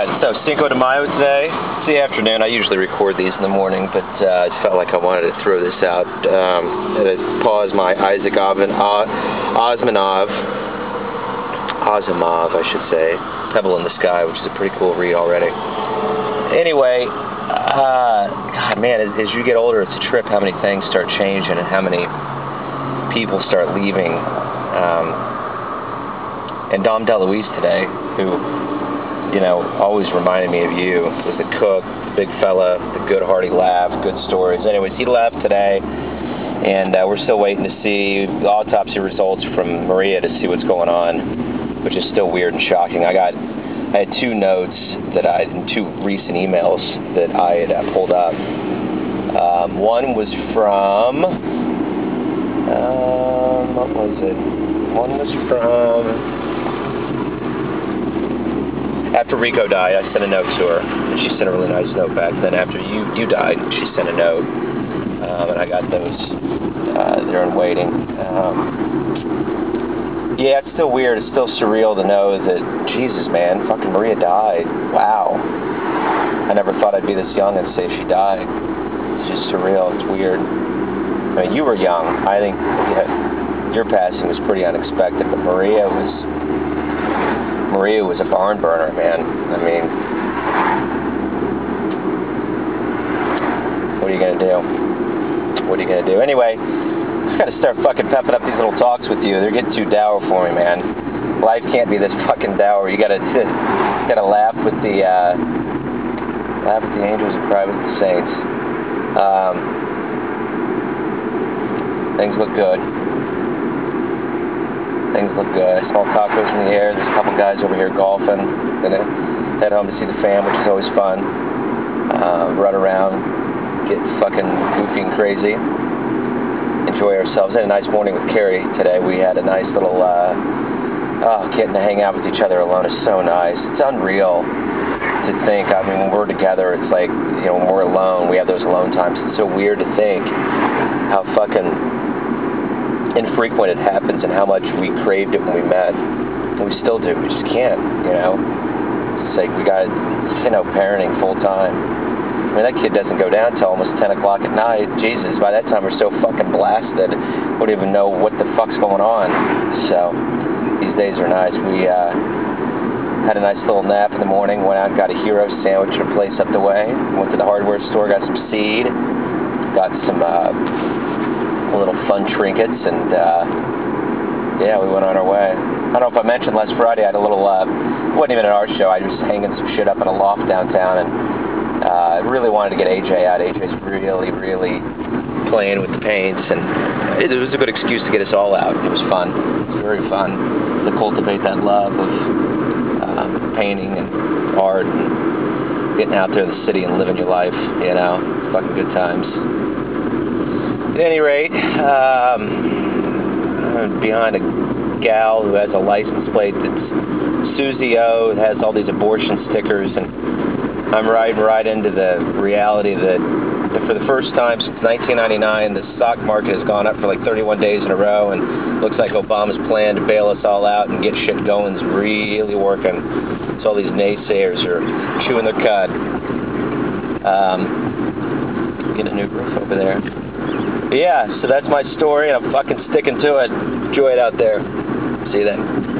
So Cinco de Mayo today. It's the afternoon. I usually record these in the morning, but I felt like I wanted to throw this out. Had to pause my Isaac Asimov, I should say, Pebble in the Sky, which is a pretty cool read already. Anyway, God, man, as you get older, it's a trip how many things start changing and how many people start leaving. And Dom DeLuise today, who, you know, always reminded me of you, was the cook, the big fella, the good hearty laugh, good stories. Anyways, he left today, and we're still waiting to see the autopsy results from Maria to see what's going on, which is still weird and shocking. I had two notes in two recent emails that I had pulled up. One was from, what was it? One was from, after Rico died, I sent a note to her, and she sent a really nice note back. Then after you died, she sent a note, and I got those there and waiting. Yeah, it's still weird. It's still surreal to know that, Jesus, man, fucking Maria died. Wow. I never thought I'd be this young and say she died. It's just surreal. It's weird. I mean, you were young. I think your passing was pretty unexpected, but Maria was a barn burner, man. I mean, what are you gonna do? What are you gonna do? Anyway, I gotta start fucking pepping up these little talks with you. They're getting too dour for me, man. Life can't be this fucking dour. You gotta laugh with the angels and cry with the saints. Things look good. Things look good. I smell tacos in the air. There's a couple guys over here golfing. Gonna head home to see the fam, which is always fun. Run around, get fucking goofy and crazy. Enjoy ourselves. I had a nice morning with Carrie today. We had a nice little, getting to hang out with each other alone is so nice. It's unreal to think. I mean, when we're together, it's like, you know, when we're alone, we have those alone times. It's so weird to think how fucking infrequent it happens and how much we craved it when we met. And we still do. We just can't, you know. It's like we got, you know, parenting full time. I mean, that kid doesn't go down till almost 10 o'clock at night. Jesus, by that time we're so fucking blasted, we don't even know what the fuck's going on. So, these days are nice. We had a nice little nap in the morning, went out and got a hero sandwich at a place up the way. Went to the hardware store, got some seed, got some little fun trinkets, and yeah, we went on our way. I don't know if I mentioned last Friday I had a little, it wasn't even at our show, I was hanging some shit up in a loft downtown, and I really wanted to get AJ out. AJ's really, really playing with the paints, and it was a good excuse to get us all out. It was fun. It was very fun to cultivate that love of painting and art and getting out there in the city and living your life, you know. Fucking good times. At any rate, I'm behind a gal who has a license plate that's Susie O, that has all these abortion stickers, and I'm riding right into the reality that for the first time since 1999, the stock market has gone up for like 31 days in a row, and looks like Obama's plan to bail us all out and get shit going is really working. So all these naysayers are chewing their cud. Get a new roof over there. But yeah, so that's my story, and I'm fucking sticking to it. Enjoy it out there. See you then.